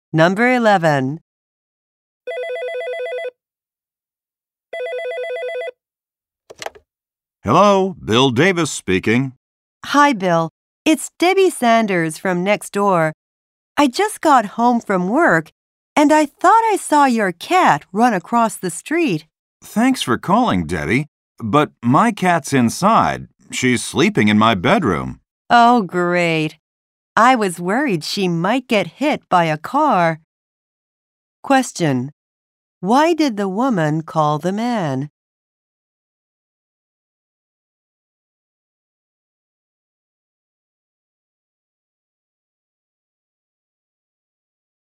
Number 11. Hello, Bill Davis speaking. Hi, Bill. It's Debbie Sanders from next door. I just got home from work, and I thought I saw your cat run across the street. Thanks for calling, Debbie. But my cat's inside. She's sleeping in my bedroom. Oh, great. I was worried she might get hit by a car. Question: why did the woman call the man?